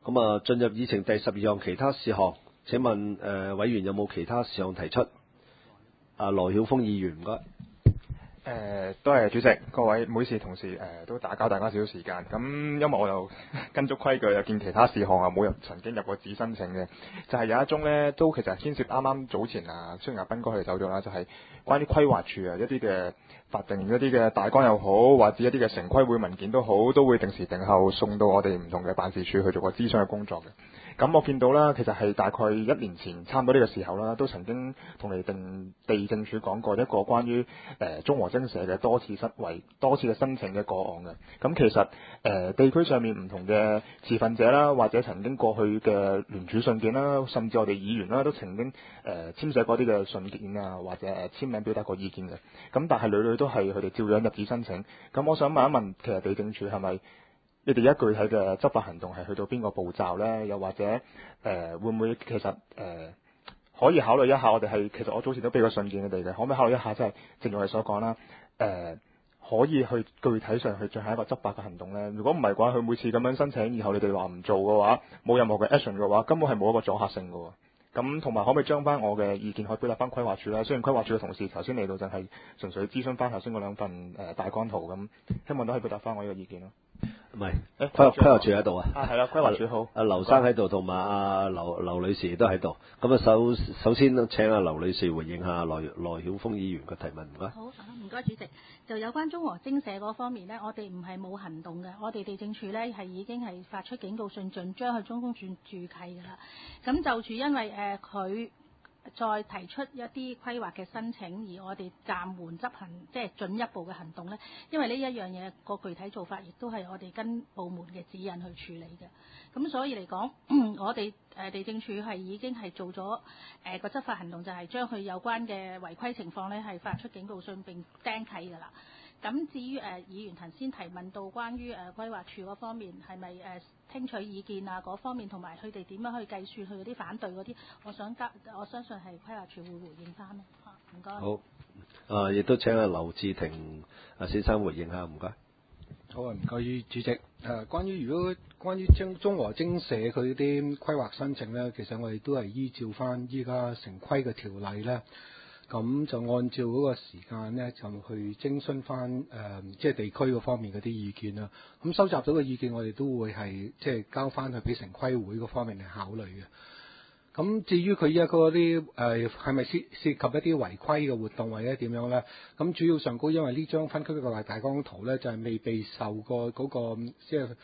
咁啊，進入議程第12項其他事項，請問委員有冇其他事項提出？羅曉峰議員，唔該。 多謝主席，各位每次同事都打攪大家少少時間。咁因為我又跟足規矩，又見其他事項冇曾經入過紙申請嘅，就係有一宗呢，都其實牽涉啱啱早前雖然阿斌哥佢哋走咗啦，就係關於規劃處一啲嘅法定一啲嘅大綱又好，或者一啲嘅城規會文件都好，都會定時定候送到我哋唔同嘅辦事處去做個諮詢嘅工作嘅。咁我見到啦，其實係大概1年前差唔多呢個時候啦，都曾經同你哋地政署講過一個關於中和精舍嘅多次嘅申請嘅個案嘅。咁其實地區上面唔同嘅持份者啦，或者曾經過去嘅聯署信件啦，甚至我哋議員啦，都曾經簽寫過啲嘅信件啊，或者簽名表達過意見嘅。咁但係屢屢都係佢哋照樣入紙申請。咁我想問一問，其實地政署係咪你哋一具體嘅執法行動係去到邊個步驟呢？又或者會唔會其實可以考慮一下？其實我早前都俾個信件你哋嘅，可唔可以考慮一下？即係正如我哋所講啦，可以去具體上去進行一個執法嘅行動呢？如果唔係嘅話，佢每次咁樣申請，以後你哋話唔做嘅話，冇任何嘅 action 嘅話，根本係冇一個阻嚇性嘅。咁同埋可唔可以將翻我嘅意見可以表達翻規劃處咧？雖然規劃處嘅同事頭先嚟到就係純粹諮詢翻頭先嗰2份大綱圖咁，希望都可以表達翻我呢個意見咯。 唔係，規劃處喺度啊。 係啦，規劃處好。 劉生喺度，同埋劉女士都喺度。咁啊，首先請劉女士回應下羅曉峰議員嘅提問，唔該。 好，唔該主席。就有關中和精舍嗰方面呢，我哋唔係冇行動嘅，我哋地政處呢係已經係發出警告信，將去中公署註契㗎啦。咁就住因為佢再提出一啲規劃嘅申請，而我哋暫緩執行，即係進一步嘅行動呢，因為呢一樣嘢個具體做法亦都係我哋跟部門嘅指引去處理嘅。咁所以嚟講，我哋地政處係已經係做咗個執法行動，就係將佢有關嘅違規情況呢係發出警告信並釘契㗎啦。咁至於議員頭先提問到關於規劃處嗰方面係咪聽取意見啊嗰方面，同埋佢哋點樣去計算佢嗰啲反對嗰啲，我相信係規劃處會回應翻咯。唔該。 好，亦都請劉志廷先生回應下，唔該。 好啊，唔該主席。關於中和精舍佢啲規劃申請咧，其實我哋都係依照翻依家城規嘅條例咧。咁就按照嗰個時間咧，就去徵詢翻即係地區嗰方面嗰啲意見啦。咁收集到嘅意見，我哋都會係即係交翻去俾城規會嗰方面嚟考慮嘅。咁至於佢依家嗰啲係咪涉及一啲違規嘅活動或者點樣咧？咁主要上高，因為呢張分區嘅大綱圖咧，就係未被受過嗰個即係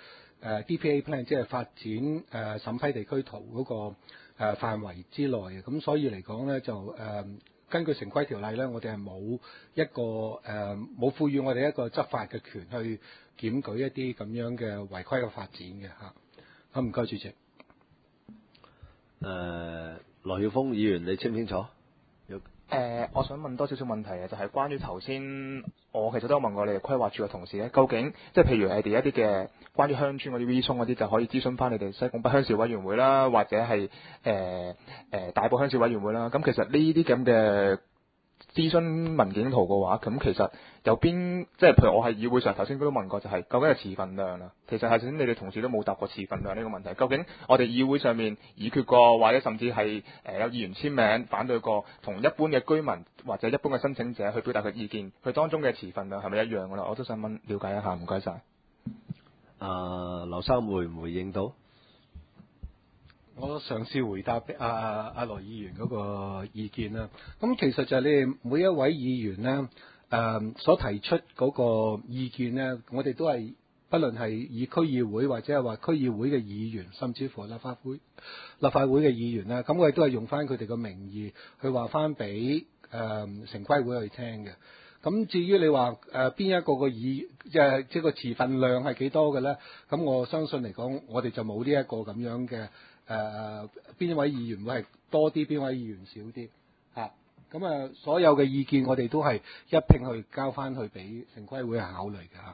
DPA plan， 即係發展審批地區圖嗰個範圍之內嘅。咁所以嚟講咧，就根據城規條例咧，我哋係冇一個冇賦予我哋一個執法嘅權去檢舉一啲咁樣嘅違規嘅發展嘅嚇。好，唔該主席。 羅曉峰議員，你清唔清楚？ 我想問多少少問題嘅，就係關於頭先我其實都有問過你哋規劃處嘅同事咧，究竟即係譬如你哋一啲嘅關於鄉村嗰啲 V 涌嗰啲，就可以諮詢翻你哋西貢北鄉事委員會啦，或者係大埔鄉事委員會啦。咁其實呢啲咁嘅諮詢文件圖嘅話，咁其實有邊即係譬如我係議會上頭先都問過，就係究竟係持份量啦。其實係頭先你哋同事都冇答過持份量呢個問題。究竟我哋議會上面議決過，或者甚至係有議員簽名反對過，同一般嘅居民或者一般嘅申請者去表達佢意見，佢當中嘅持份量係咪一樣㗎啦？我都想了解一下，唔該晒。 劉生會唔會應到？ 我嘗試回答阿羅議員嗰個意見啦。咁其實就係你哋每一位議員咧，所提出嗰個意見咧，我哋都係不論係以區議會或者係話區議會嘅議員，甚至乎立法會嘅議員啦，咁我哋都係用翻佢哋嘅名義去話翻俾城規會去聽嘅。咁至於你話邊一個即係個持份量係幾多嘅咧？咁我相信嚟講，我哋就冇呢一個咁樣嘅邊一位議員會係多啲，邊位議員少啲嚇。咁所有嘅意見我哋都係一併去交翻去俾城規會去考慮嘅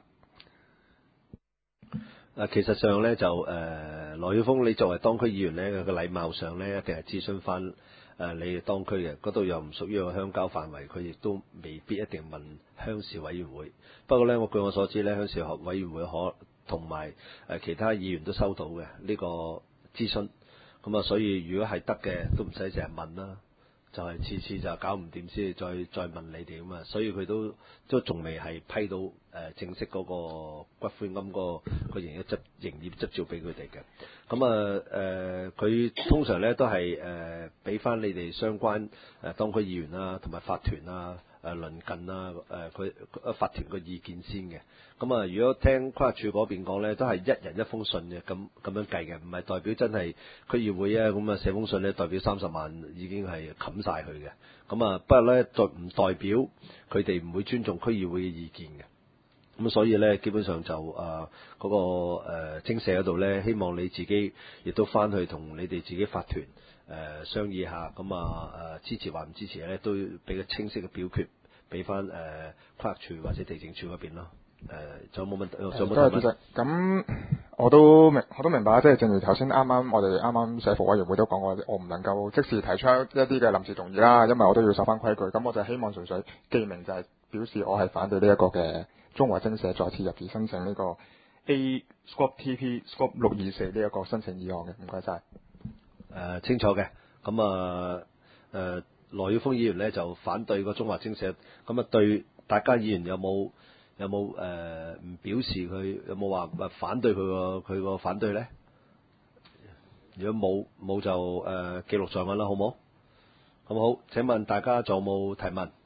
嚇。 其實上咧就羅曉峰，你作為當區議員咧，個禮貌上咧一定係諮詢翻你哋當區嘅，嗰度又唔屬於個鄉郊範圍，佢亦都未必一定問鄉事委員會。不過咧，據我所知咧，鄉事委員會同埋其他議員都收到嘅呢個諮詢。咁啊，所以如果係得嘅，都唔使成日問啦。就係次次就搞唔掂先再問你哋咁啊，所以佢都仲未係批到正式嗰個骨灰龕個營業執照俾佢哋嘅。咁啊佢通常咧都係俾翻你哋相關當區議員啦，同埋法團啦。鄰近啦，佢法團個意見先嘅。咁啊，如果聽規劃署嗰邊講咧，都係一人一封信嘅，咁樣計嘅，唔係代表真係區議會啊。咁啊，寫封信咧，代表30萬已經係冚晒佢嘅。咁啊，不過咧，唔代表佢哋唔會尊重區議會嘅意見嘅。咁所以咧，基本上就嗰個精舍嗰度咧，希望你自己亦都翻去同你哋自己法團商議下，咁支持或唔支持咧，都俾個清晰嘅表決，俾翻規劃署或者地政署嗰邊咯。仲有冇問題？仲有冇問題？ 主席，咁我都明白，即係正如頭先我哋啱啱社服委員會都講過，我唔能夠即時提出一啲嘅臨時動議啦，因為我都要守翻規矩。咁我就希望純粹記明就係表示我係反對呢一個嘅中華精舍再次入紙申請呢個 A Scope TP Scope 624呢一個申請議案嘅。唔該晒。 清楚嘅。咁羅耀峰議員咧就反對個中華精舍。咁對大家議員有冇唔表示佢有冇話反對佢個反對咧？如果冇就記錄在案啦，好冇？咁好，請問大家仲有冇提問？